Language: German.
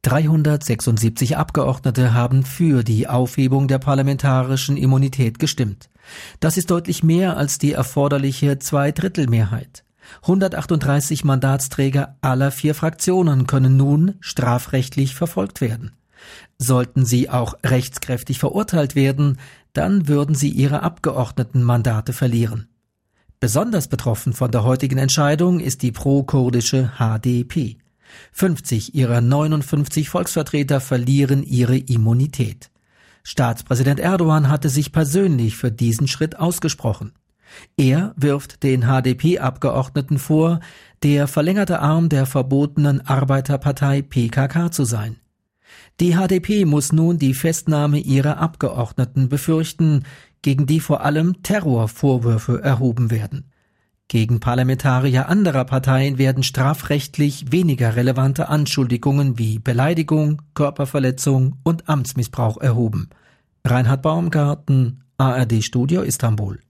376 Abgeordnete haben für die Aufhebung der parlamentarischen Immunität gestimmt. Das ist deutlich mehr als die erforderliche Zweidrittelmehrheit. 138 Mandatsträger aller 4 Fraktionen können nun strafrechtlich verfolgt werden. Sollten sie auch rechtskräftig verurteilt werden, dann würden sie ihre Abgeordnetenmandate verlieren. Besonders betroffen von der heutigen Entscheidung ist die pro-kurdische HDP. 50 ihrer 59 Volksvertreter verlieren ihre Immunität. Staatspräsident Erdogan hatte sich persönlich für diesen Schritt ausgesprochen. Er wirft den HDP-Abgeordneten vor, der verlängerte Arm der verbotenen Arbeiterpartei PKK zu sein. Die HDP muss nun die Festnahme ihrer Abgeordneten befürchten, gegen die vor allem Terrorvorwürfe erhoben werden. Gegen Parlamentarier anderer Parteien werden strafrechtlich weniger relevante Anschuldigungen wie Beleidigung, Körperverletzung und Amtsmissbrauch erhoben. Reinhard Baumgarten, ARD Studio Istanbul.